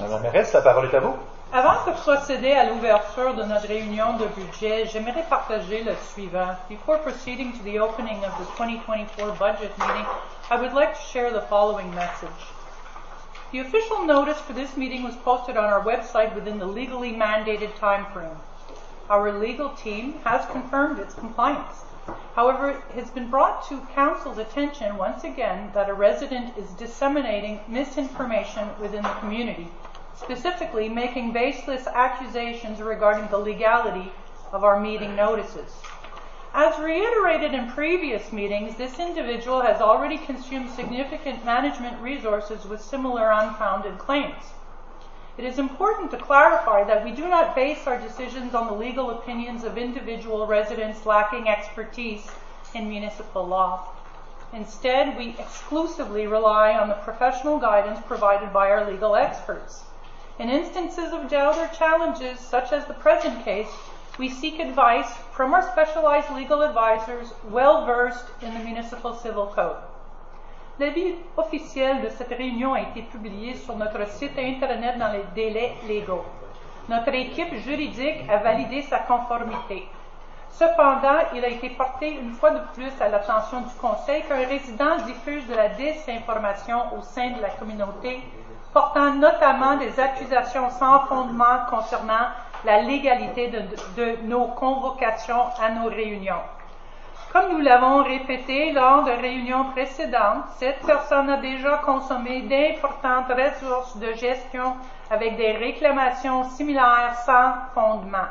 Madame la mairesse, la parole est à vous. Avant de procéder à l'ouverture de notre réunion de budget, j'aimerais partager le suivant. Before proceeding to the opening of the 2024 budget meeting, I would like to share the following message. The official notice for this meeting was posted on our website within the legally mandated time frame. Our legal team has confirmed its compliance. However, it has been brought to Council's attention once again that a resident is disseminating misinformation within the community, specifically making baseless accusations regarding the legality of our meeting notices. As reiterated in previous meetings, this individual has already consumed significant management resources with similar unfounded claims. It is important to clarify that we do not base our decisions on the legal opinions of individual residents lacking expertise in municipal law. Instead, we exclusively rely on the professional guidance provided by our legal experts. In instances of doubt or challenges, such as the present case, we seek advice from our specialized legal advisors well-versed in the Municipal Civil Code. L'avis officiel de cette réunion a été publié sur notre site Internet dans les délais légaux. Notre équipe juridique a validé sa conformité. Cependant, il a été porté une fois de plus à l'attention du Conseil qu'un résident diffuse de la désinformation au sein de la communauté, portant notamment des accusations sans fondement concernant la légalité de nos convocations à nos réunions. Comme nous l'avons répété lors de réunions précédentes, cette personne a déjà consommé d'importantes ressources de gestion avec des réclamations similaires sans fondement.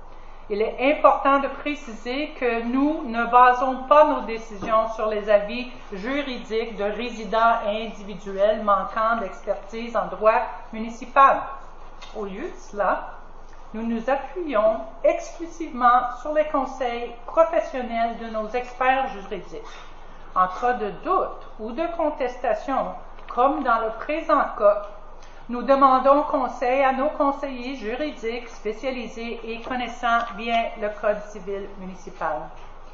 Il est important de préciser que nous ne basons pas nos décisions sur les avis juridiques de résidents individuels manquant d'expertise en droit municipal. Au lieu de cela, nous nous appuyons exclusivement sur les conseils professionnels de nos experts juridiques. En cas de doute ou de contestation, comme dans le présent cas, nous demandons conseil à nos conseillers juridiques spécialisés et connaissant bien le Code civil municipal.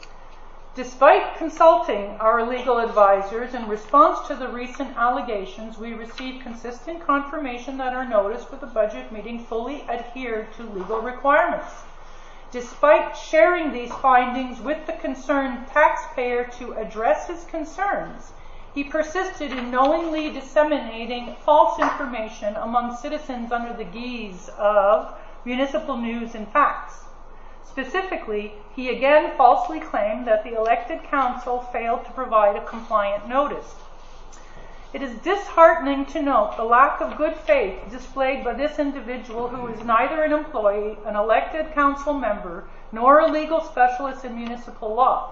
Despite consulting our legal advisors in response to the recent allegations, we received consistent confirmation that our notice for the budget meeting fully adhered to legal requirements. Despite sharing these findings with the concerned taxpayer to address his concerns, he persisted in knowingly disseminating false information among citizens under the guise of municipal news and facts. Specifically, he again falsely claimed that the elected council failed to provide a compliant notice. It is disheartening to note the lack of good faith displayed by this individual who is neither an employee, an elected council member, nor a legal specialist in municipal law.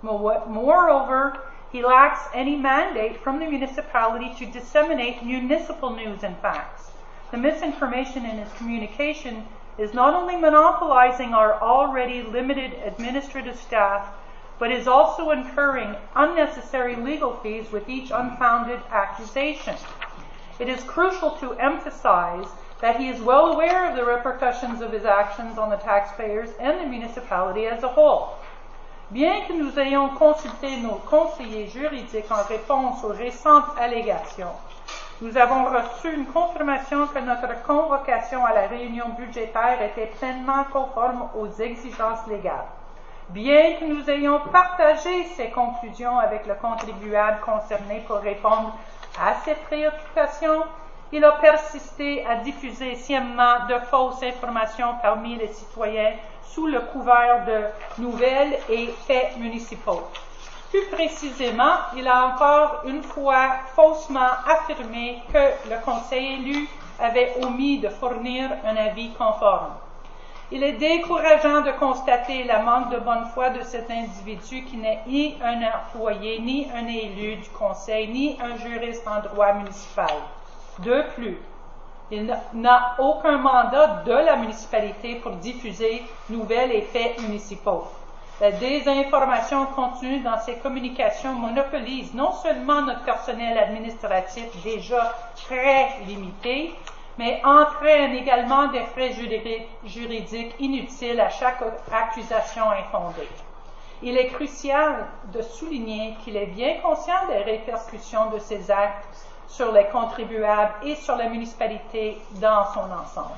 Moreover, he lacks any mandate from the municipality to disseminate municipal news and facts. The misinformation in his communication is not only monopolizing our already limited administrative staff, but is also incurring unnecessary legal fees with each unfounded accusation. It is crucial to emphasize that he is well aware of the repercussions of his actions on the taxpayers and the municipality as a whole. Bien que nous ayons consulté nos conseillers juridiques en réponse aux récentes allégations, nous avons reçu une confirmation que notre convocation à la réunion budgétaire était pleinement conforme aux exigences légales. Bien que nous ayons partagé ces conclusions avec le contribuable concerné pour répondre à ses préoccupations, il a persisté à diffuser sciemment de fausses informations parmi les citoyens sous le couvert de nouvelles et faits municipaux. Plus précisément, il a encore une fois faussement affirmé que le conseil élu avait omis de fournir un avis conforme. Il est décourageant de constater la manque de bonne foi de cet individu qui n'est ni un employé, ni un élu du conseil, ni un juriste en droit municipal. De plus, il n'a aucun mandat de la municipalité pour diffuser nouvelles et faits municipaux. La désinformation continue dans ses communications monopolise non seulement notre personnel administratif déjà très limité, mais entraîne également des frais juridiques inutiles à chaque accusation infondée. Il est crucial de souligner qu'il est bien conscient des répercussions de ces actes sur les contribuables et sur la municipalité dans son ensemble.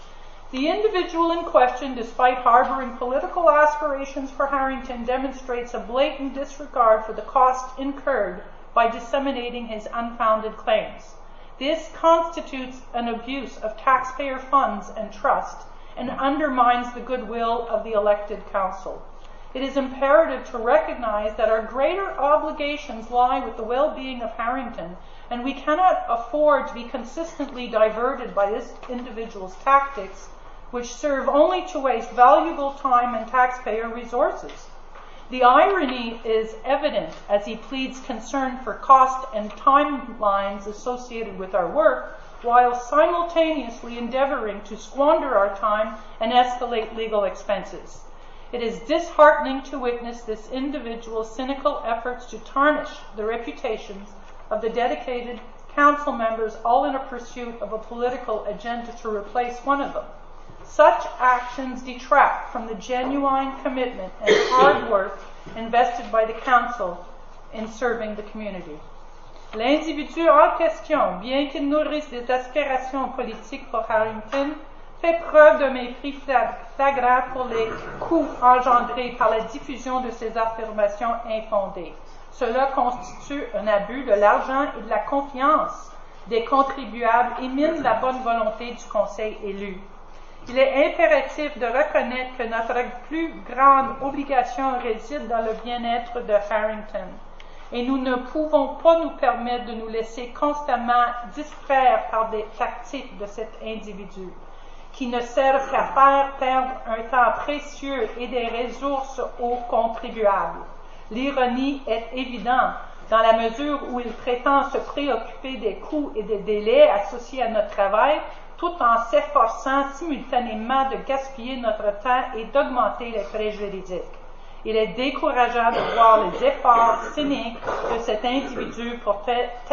The individual in question, despite harboring political aspirations for Harrington, demonstrates a blatant disregard for the cost incurred by disseminating his unfounded claims. This constitutes an abuse of taxpayer funds and trust and undermines the goodwill of the elected council. It is imperative to recognize that our greater obligations lie with the well-being of Harrington, and we cannot afford to be consistently diverted by this individual's tactics, which serve only to waste valuable time and taxpayer resources. The irony is evident as he pleads concern for cost and timelines associated with our work, while simultaneously endeavoring to squander our time and escalate legal expenses. It is disheartening to witness this individual's cynical efforts to tarnish the reputations of the dedicated council members, all in a pursuit of a political agenda to replace one of them. Such actions detract from the genuine commitment and hard work invested by the council in serving the community. L'individu en question, bien qu'il nourrisse des aspirations politiques pour Harrington, fait preuve d'un mépris flagrant pour les coûts engendrés par la diffusion de ces affirmations infondées. Cela constitue un abus de l'argent et de la confiance des contribuables et mine la bonne volonté du conseil élu. Il est impératif de reconnaître que notre plus grande obligation réside dans le bien-être de Harrington, et nous ne pouvons pas nous permettre de nous laisser constamment distraire par des tactiques de cet individu, qui ne servent qu'à faire perdre un temps précieux et des ressources aux contribuables. L'ironie est évidente dans la mesure où il prétend se préoccuper des coûts et des délais associés à notre travail, tout en s'efforçant simultanément de gaspiller notre temps et d'augmenter les frais juridiques. Il est décourageant de voir les efforts cyniques de cet individu pour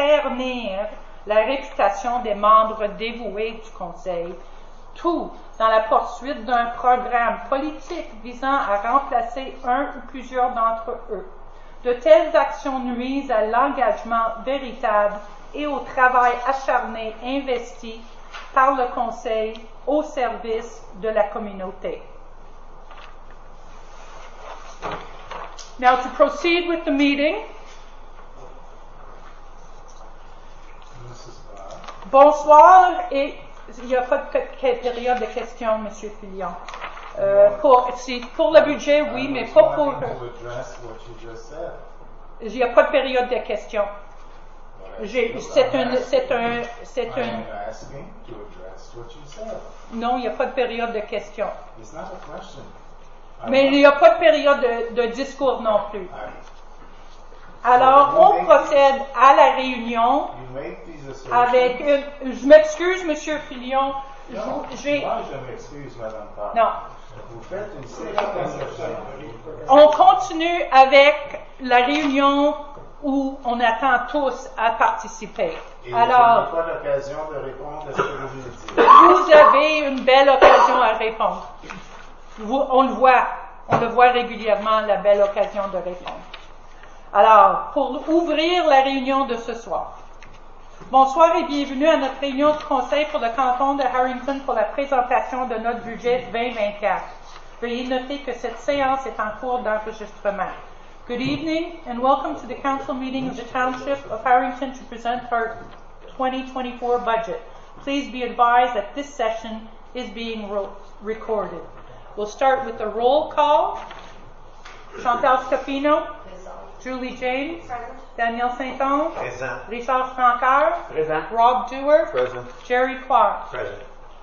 ternir la réputation des membres dévoués du Conseil, tout dans la poursuite d'un programme politique visant à remplacer un ou plusieurs d'entre eux. De telles actions nuisent à l'engagement véritable et au travail acharné investi par le Conseil au service de la communauté. Now to proceed with the meeting. Bonsoir, et il n'y a pas de période de questions, M. Filion. Pour le budget, oui, mais pas pour... Il n'y a pas de période de questions. Non, il n'y a pas de période de questions. Mais il n'y a pas de période de discours non plus. Alors, on procède à la réunion avec une... Je m'excuse, M. Filion. Moi, je m'excuse, Mme Parr. Non. Vous faites une séquence. On continue avec la réunion où on attend tous à participer. Et alors, je n'ai pas l'occasion de répondre à ce que vous venez de dire. Vous avez une belle occasion à répondre. On le voit régulièrement, la belle occasion de répondre. Alors, pour ouvrir la réunion de ce soir. Bonsoir et bienvenue à notre réunion du Conseil pour le canton de Harrington pour la présentation de notre budget 2024. Veuillez noter que cette séance est en cours d'enregistrement. Good evening and welcome to the council meeting of the Township of Harrington to present our 2024 budget. Please be advised that this session is being recorded. We'll start with the roll call. Chantal Scapino. Julie James. Present. Daniel Saint-Onge. Présent. Richard Francaire. Présent. Rob Dewar. Present. Jerry Clark. Present.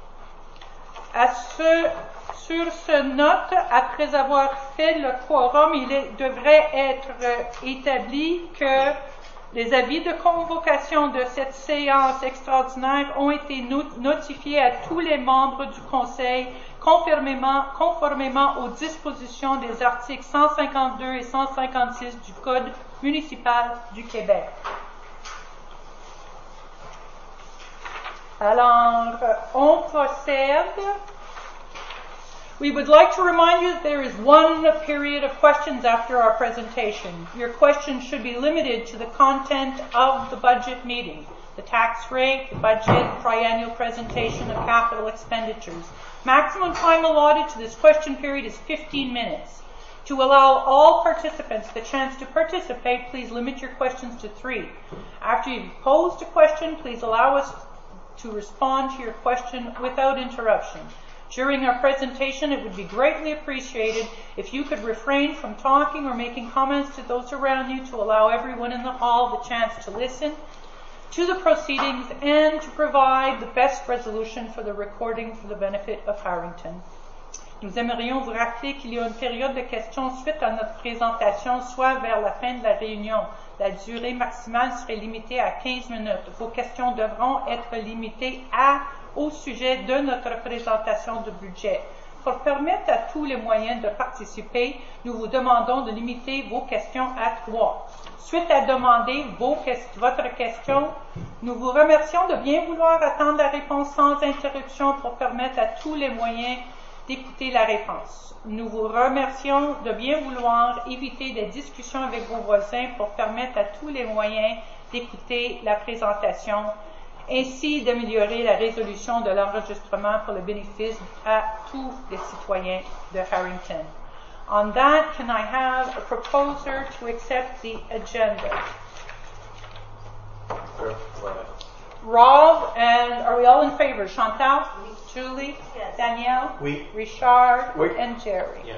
Sur ce note, après avoir fait le quorum, devrait être établi que les avis de convocation de cette séance extraordinaire ont été notifiés à tous les membres du Conseil conformément aux dispositions des articles 152 et 156 du Code municipal du Québec. Alors, on procède. We would like to remind you that there is one period of questions after our presentation. Your questions should be limited to the content of the budget meeting. the tax rate, the budget, triennial presentation of capital expenditures. Maximum time allotted to this question period is 15 minutes. To allow all participants the chance to participate, please limit your questions to 3. After you've posed a question, please allow us to respond to your question without interruption. During our presentation, it would be greatly appreciated if you could refrain from talking or making comments to those around you to allow everyone in the hall the chance to listen to the proceedings and to provide the best resolution for the recording for the benefit of Harrington. Nous aimerions vous rappeler qu'il y a une période de questions suite à notre présentation, soit vers la fin de la réunion. La durée maximale serait limitée à 15 minutes. Vos questions devront être limitées au sujet de notre présentation de budget. Pour permettre à tous les moyens de participer, nous vous demandons de limiter vos questions à 3. Suite à demander votre question, nous vous remercions de bien vouloir attendre la réponse sans interruption pour permettre à tous les moyens d'écouter la réponse. Nous vous remercions de bien vouloir éviter des discussions avec vos voisins pour permettre à tous les moyens d'écouter la présentation, ainsi d'améliorer la résolution de l'enregistrement pour le bénéfice à tous les citoyens de Harrington. On that, can I have a proposer to accept the agenda? Sure. Rob, and are we all in favor? Chantal? Oui. Julie? Yes. Danielle? Oui. Richard? Oui. And Jerry? Yes.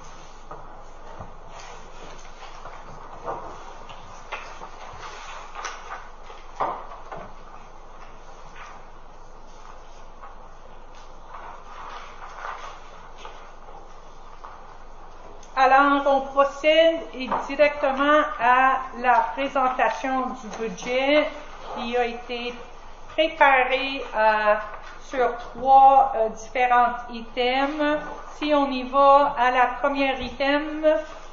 Alors, on procède directement à la présentation du budget qui a été préparé sur 3 différents items. Si on y va à la première item,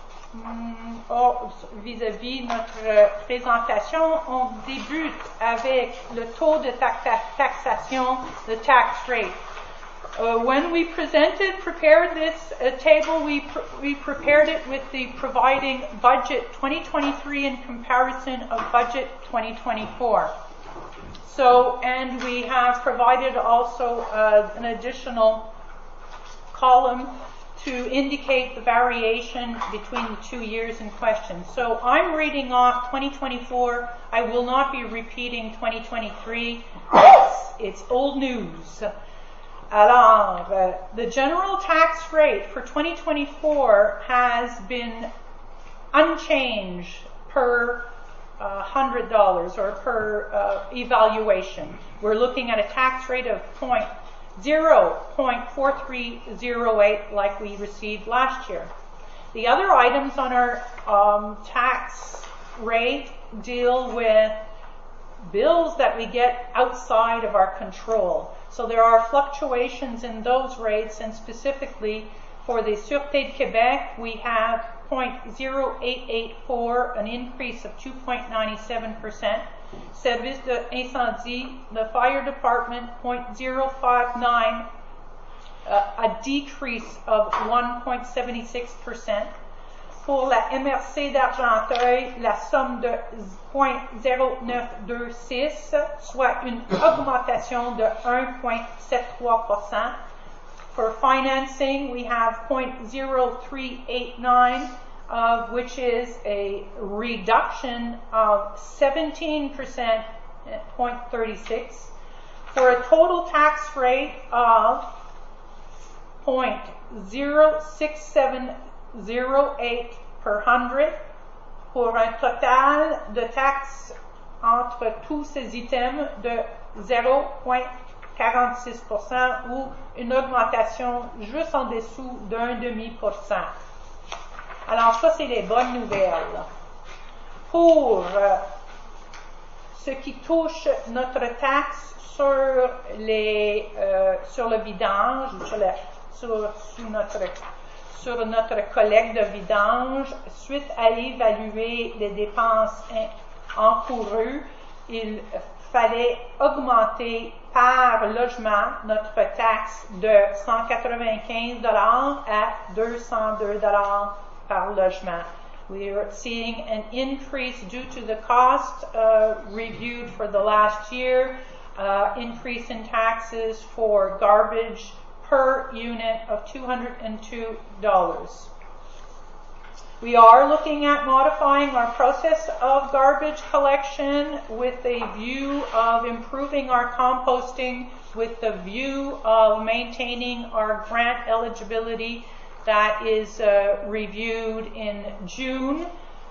vis-à-vis notre présentation, on débute avec le taux de taxation, the tax rate. When we prepared this table, we prepared it with the providing budget 2023 in comparison of budget 2024. So, and we have provided also an additional column to indicate the variation between the 2 years in question. So I'm reading off 2024. I will not be repeating 2023. It's old news. Alors, the general tax rate for 2024 has been unchanged per $100 or per evaluation. We're looking at a tax rate of 0.4308 like we received last year. The other items on our tax rate deal with bills that we get outside of our control. So there are fluctuations in those rates, and specifically for the Sûreté de Québec, we have 0.0884, an increase of 2.97%. Service de incendie, the fire department, 0.059, a decrease of 1.76%. Pour la MRC d'Argenteuil, la somme de 0.0926, soit une augmentation de 1.73%. For financing, we have 0.0389, which is a reduction of 17%, 0.36, for a total tax rate of 0.06708 per 100, pour un total de taxes entre tous ces items de 0.46% ou une augmentation juste en dessous d'1,5%. Alors ça, c'est les bonnes nouvelles. Pour ce qui touche notre taxe sur le vidange, sur notre collecte de vidange, suite à évaluer les dépenses encourues, il fallait augmenter par logement notre taxe de $195 à $202 par logement. We are seeing an increase due to the cost reviewed for the last year, increase in taxes for garbage per unit of $202. We are looking at modifying our process of garbage collection with a view of improving our composting, with the view of maintaining our grant eligibility that is reviewed in June.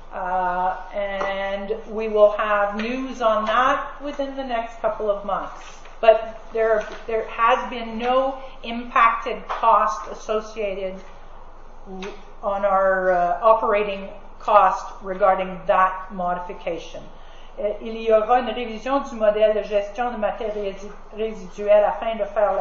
And we will have news on that within the next couple of months. But there has been no impacted cost associated on our operating cost regarding that modification. Il y aura une révision du modèle de gestion de matières résiduelles afin de faire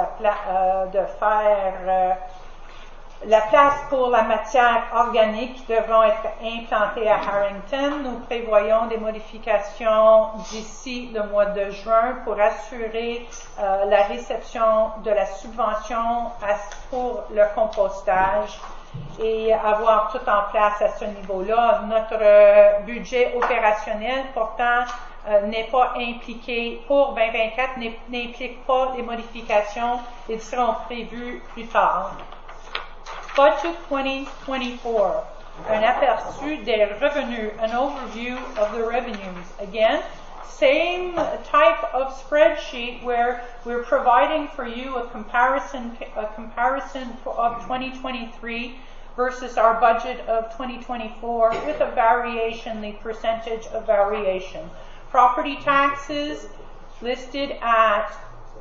la place pour la matière organique qui devront être implantées à Harrington. Nous prévoyons des modifications d'ici le mois de juin pour assurer la réception de la subvention pour le compostage et avoir tout en place à ce niveau-là. Notre budget opérationnel, pourtant, n'est pas impliqué pour 2024, n'implique pas les modifications, ils seront prévus plus tard. Budget 2024, un aperçu des revenus, an overview of the revenues. Again, same type of spreadsheet where we're providing for you a comparison of 2023 versus our budget of 2024 with a variation, the percentage of variation. Property taxes listed at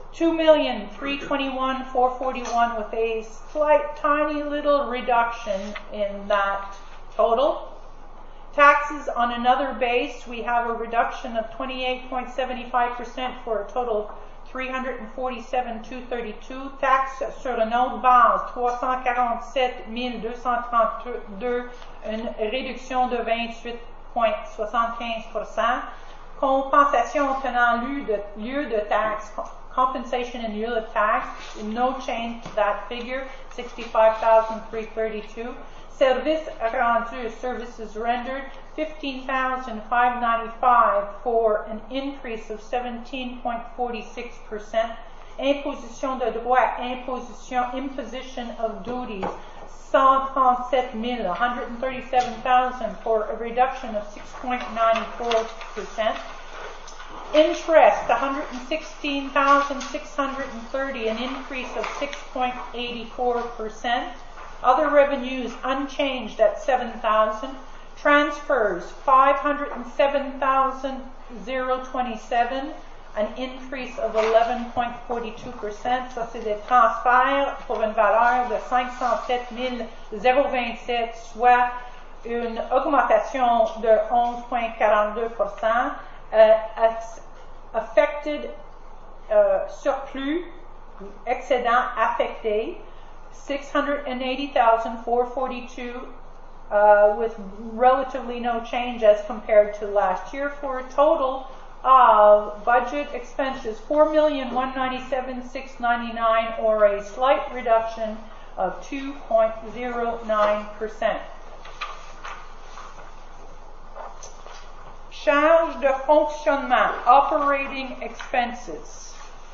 $2,321,441 with a slight tiny little reduction in that total. Taxes on another base, we have a reduction of 28.75% for a total $347,232. Taxe sur une autre base, $347,232, une réduction de 28.75%. Compensation tenant lieu de taxe, compensation in lieu of tax, no change to that figure, $65,332. Services rendus, services rendered, $15,595 for an increase of 17.46%. Imposition de droit, imposition of duties, $137,000 for a reduction of 6.94%. Interest, $116,630, an increase of 6.84%. Other revenues unchanged at $7,000. Transfers, $507,027, an increase of 11.42%. Ça, c'est des transferts pour une valeur de $507,027, soit une augmentation de 11.42%. Affected surplus, excédent affecté, $680,442, with relatively no change as compared to last year, for a total of budget expenses $4,197,699, or a slight reduction of 2.09%. Charge de fonctionnement, operating expenses.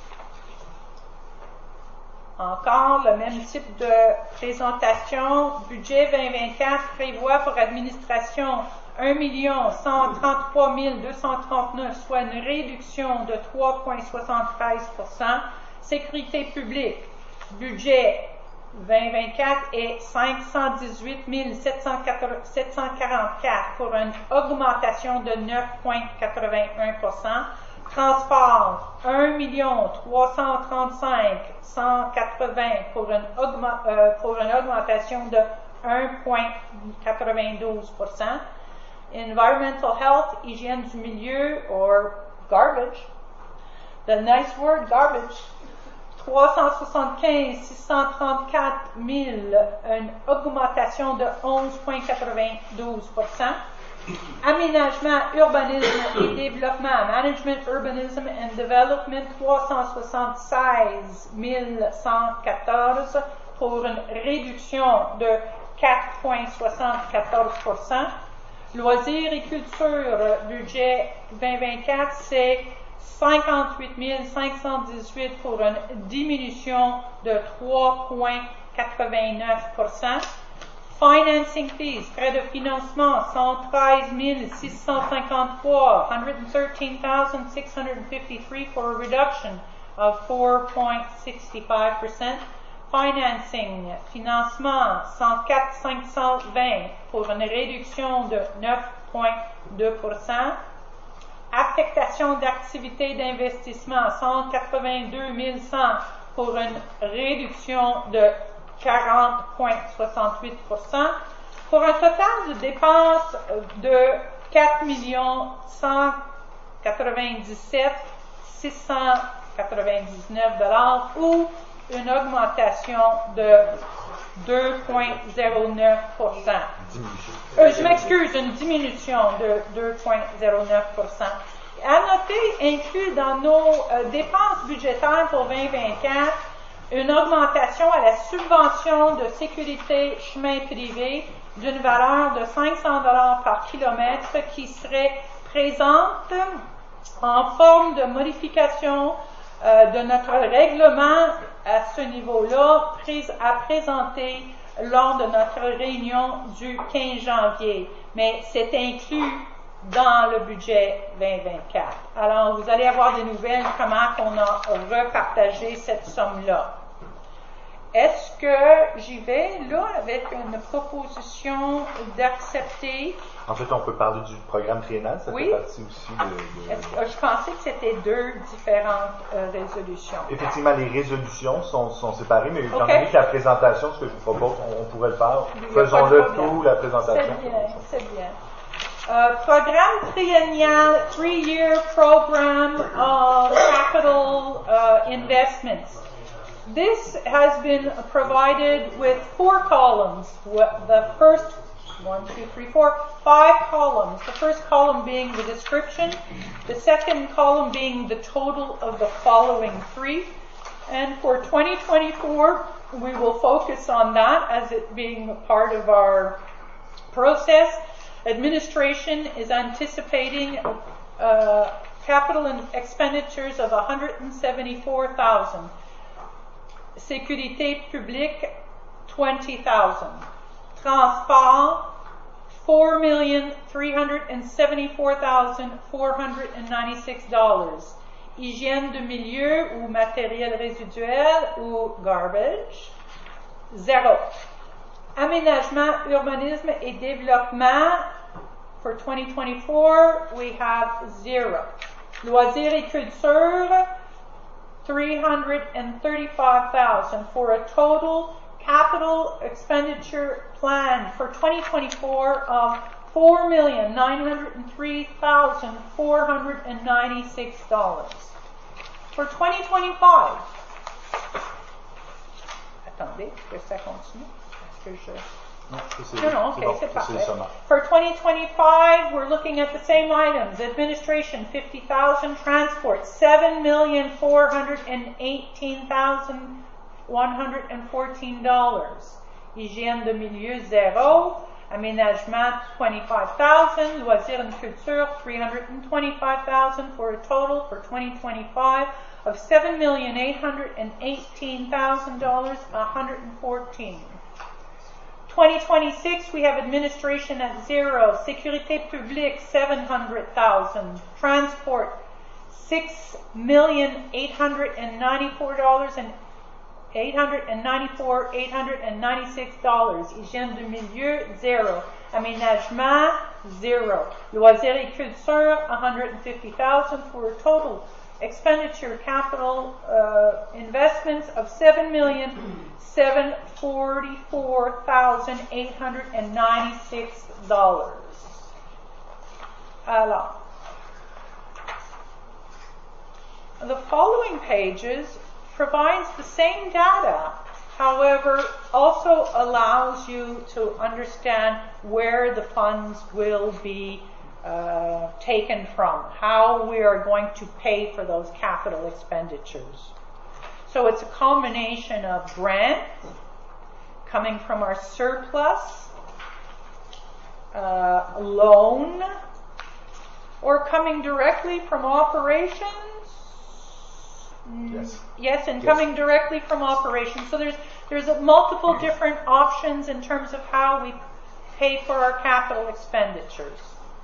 Encore le même type de présentation. Budget 2024 prévoit pour administration 1,133,239, soit une réduction de 3,73%. Sécurité publique, budget 2024 est 518 744 pour une augmentation de 9,81%. Transport, 1 335 180 pour une augmentation de 1,92%. Environmental health, hygiène du milieu, or garbage. The nice word, garbage. 375 634 000, une augmentation de 11,92%. Aménagement, urbanisme et développement, management, urbanism and development, 376 114 pour une réduction de 4,74%. Loisirs et culture, budget 2024, c'est 58 518 pour une diminution de 3,89%. Financing fees, frais de financement, 113 653, 113,653 for a reduction of 4.65%. Financing, financement, 104 520 pour une réduction de 9,2%. Affectation d'activités d'investissement, 182 100 pour une réduction de 40,68%, pour un total de dépenses de 4 197 699 $ ou une augmentation de 2,09%. Je m'excuse, une diminution de 2,09%. À noter, inclus dans nos dépenses budgétaires pour 2024, une augmentation à la subvention de sécurité chemin privé d'une valeur de 500 $ par kilomètre qui serait présente en forme de modification de notre règlement à ce niveau-là à présenter lors de notre réunion du 15 janvier. Mais c'est inclus dans le budget 2024. Alors, vous allez avoir des nouvelles comment on a repartagé cette somme-là. Est-ce que j'y vais là avec une proposition d'accepter? En fait, on peut parler du programme triennal, ça fait partie aussi de... Je pensais que c'était deux différentes résolutions. Effectivement, les résolutions sont séparées, mais étant donné que la présentation, ce que je vous propose, on pourrait le faire. Faisons-le tout, la présentation. C'est bien. Programme triennial, 3-year program of capital investments. This has been provided with 4 columns. The first 5 columns. The first column being the description, the second column being the total of the following 3. And for 2024, we will focus on that as it being part of our process. Administration is anticipating capital expenditures of $174,000. Sécurité publique, $20,000. Transport, $4,374,496. Hygiène de milieu ou matériel résiduel ou garbage, 0. Aménagement, urbanisme et développement, for 2024, we have 0. Loisirs et culture, $335,000 for a total capital expenditure plan for 2024 of $4,903,496. For 2025, attendez, que ça continue. Est-ce que je... No, c'est parfait. For 2025, we're looking at the same items. Administration, $50,000. Transport, $7,418,114. Hygiène de milieu, 0. Aménagement, $25,000. Loisirs and culture, $325,000 for a total for 2025 of $7,818,000, 114. 2026, we have administration at 0. Sécurité publique, $700,000. Transport, $6,896,896. Hygiène de milieu, 0. Aménagement, 0. Loisirs et culture, $150,000 for a total expenditure capital investments of $7,744,896. Alors, the following pages provides the same data, however, also allows you to understand where the funds will be taken from, how we are going to pay for those capital expenditures. So it's a combination of grants coming from our surplus, loan or coming directly from operations? Yes. Yes, and coming directly from operations. So there's multiple different options in terms of how we pay for our capital expenditures.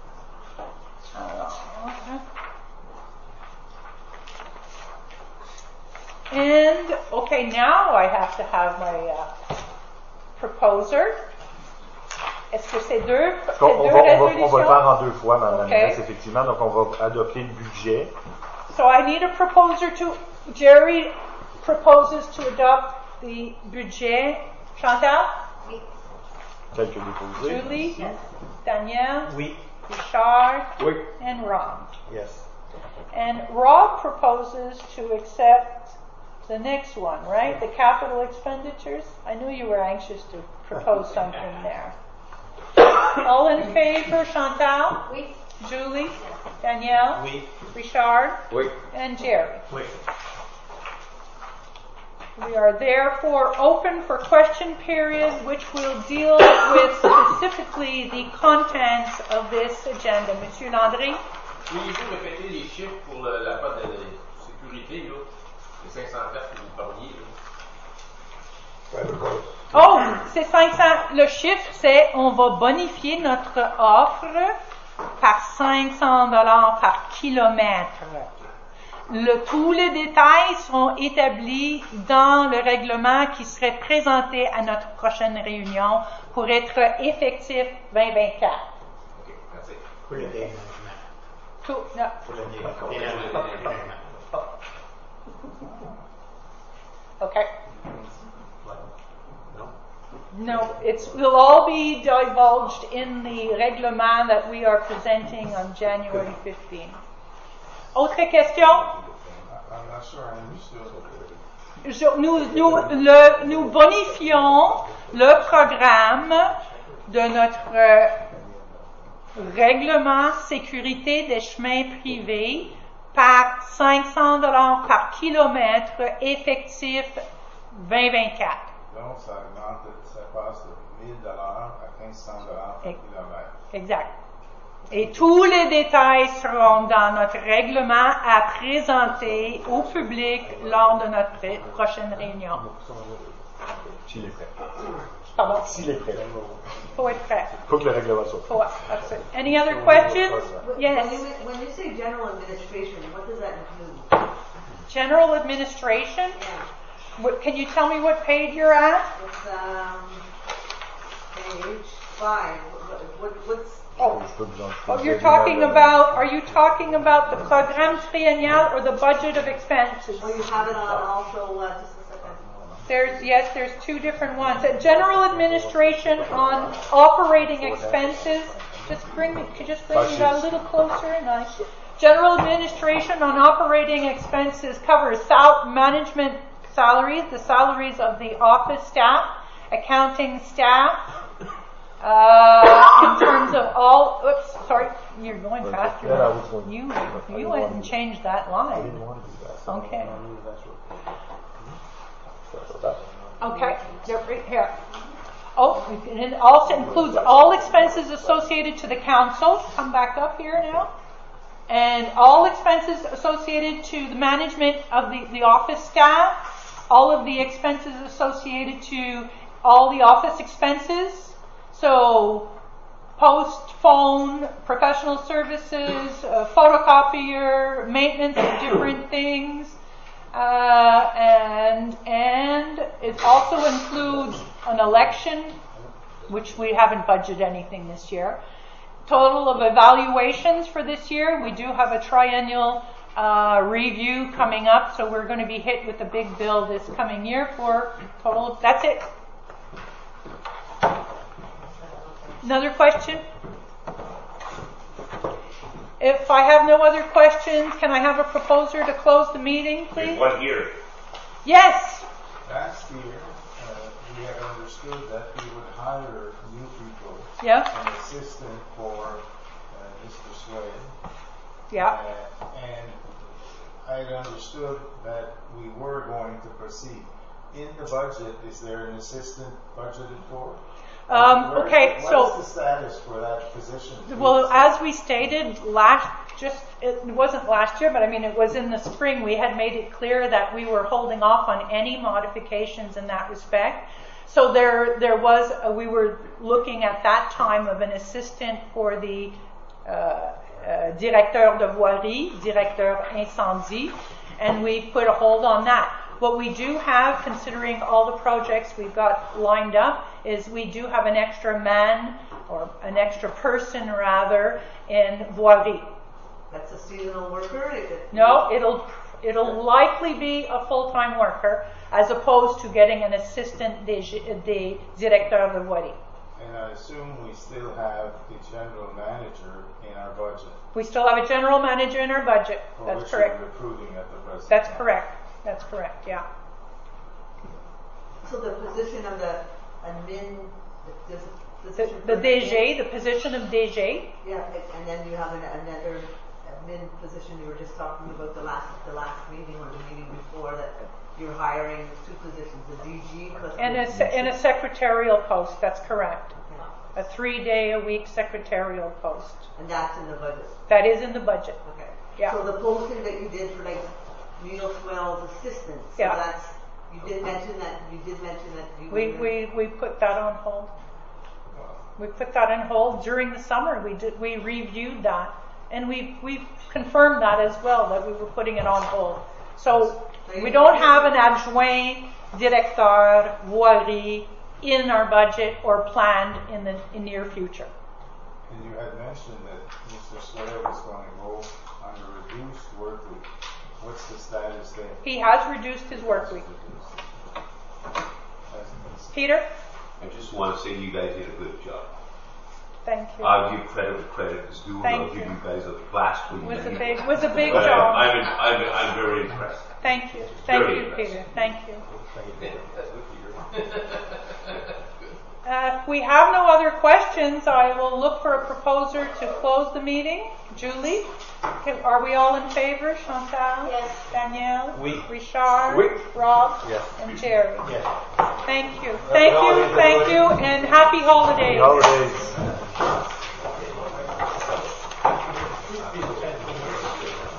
And, okay, now I have to have my proposer. Est-ce que c'est deux résolutions? On va le faire en deux fois, Mme Okay. Ménès, effectivement. Donc, on va adopter le budget. So I need a proposer to, Jerry proposes to adopt the budget. Chantal? Tel que déposé. Julie? Danielle? Oui. Richard? Oui. And Rob. Yes. And Rob proposes to accept the next one, right? The capital expenditures. I knew you were anxious to propose something there. All in favor, Chantal? Oui. Julie? Danielle? Oui. Richard? Oui. And Jerry. Oui. We are therefore open for question period, which will deal with specifically the contents of this agenda. Monsieur Landry? Pourriez-vous répéter les chiffres pour la part de sécurité, là? Les 500 places que vous parliez, là? Oh, c'est 500. Le chiffre, c'est on va bonifier notre offre par $500 par kilomètre. Tous les détails seront établis dans le règlement qui serait présenté à notre prochaine réunion pour être effectif 2024. OK, merci. Pour le déménagement. Tout, non. Pour le déménagement. Okay. Non? No, will all be divulged in the règlement that we are presenting on January 15. Autre question? I'm not sure I understood. Nous bonifions le programme de notre règlement sécurité des chemins privés par $500 par kilomètre effectif 2024. Donc, ça augmente, ça passe de $1,000 à $1,500 par kilomètre. Exact. Et tous les détails seront dans notre règlement à présenter au public lors de notre prochaine réunion. S'il est prêt. Pardon? S'il est prêt. Faut être prêt. Faut que le règlement soit prêt. That's it. Any other questions? Yes. When you say general administration, what does that include? General administration? Yeah. Can you tell me what page you're at? It's page 5. What's Je peux vous en Are you talking about the programme triennial or the budget of expenses? Oh, you have it on also just a second. There's two different ones. General administration on operating expenses. Could you just bring me that a little closer? Nice. General administration on operating expenses covers management salaries, the salaries of the office staff, accounting staff, in terms of all, you're going faster. You went and changed that line. Okay. Okay, here. Oh, and it also includes all expenses associated to the council. Come back up here now. And all expenses associated to the management of the office staff, all of the expenses associated to all the office expenses. So, post, phone, professional services, photocopier, maintenance of different things. And it also includes an election, which we haven't budgeted anything this year. Total of evaluations for this year. We do have a triennial review coming up, so we're going to be hit with a big bill this coming year for total. That's it. Another question? If I have no other questions, can I have a proposer to close the meeting, please? One here. Yes. Last year, we had understood that we would hire new people, Yeah. an assistant for Mr. Swade. Yeah. And I had understood that we were going to proceed. In the budget, is there an assistant budgeted for? Okay, What so, is the status for that position? well, as we stated it wasn't last year, but I mean, it was in the spring, we had made it clear that we were holding off on any modifications in that respect. So we were looking at that time of an assistant for the directeur de voirie, directeur incendie, and we put a hold on that. What we do have, considering all the projects we've got lined up, is we do have an extra man, or an extra person rather, in voirie. That's a seasonal worker? No, it'll likely be a full-time worker, as opposed to getting an assistant des directeurs de voirie. And I assume we still have the general manager in our budget. We still have a general manager in our budget. For That's which correct. we're recruiting at the present That's time. correct. That's correct, yeah. So the position of the admin, The DG, the position of DG. Yeah, and then you have another admin position. You were just talking about the last meeting or the meeting before that you're hiring two positions, a DG plus And a secretarial post, that's correct. Okay. A 3-day-a-week secretarial post. And that's in the budget. That is in the budget. Okay. Yeah. So the posting that you did for like Neil Swell's assistant. So Yeah. that's you did mention that you We put that on hold. We put that on hold during the summer. We reviewed that, and we confirmed that as well, that we were putting it on hold. So we don't have an adjoint directeur voirie in our budget or planned in the near future. And you had mentioned that Mr. Swale was going to go on a reduced work week. What's the status there? He has reduced his work week. Peter? I just want to say you guys did a good job. Thank you. I'll give credit where credit is due. Thank I'll give you. you guys a blast when you Was leave. a big But job. I'm very impressed. Thank you. Very Thank you, impressive. Peter. Thank you. That's good, Peter. If we have no other questions, I will look for a proposer to close the meeting. Julie? Okay, are we all in favor? Chantal? Yes. Danielle? Oui. Richard? Oui. Rob? Yes. And Jerry? Yes. Thank you. Happy holidays, Thank you, everybody. and happy holidays. Happy holidays.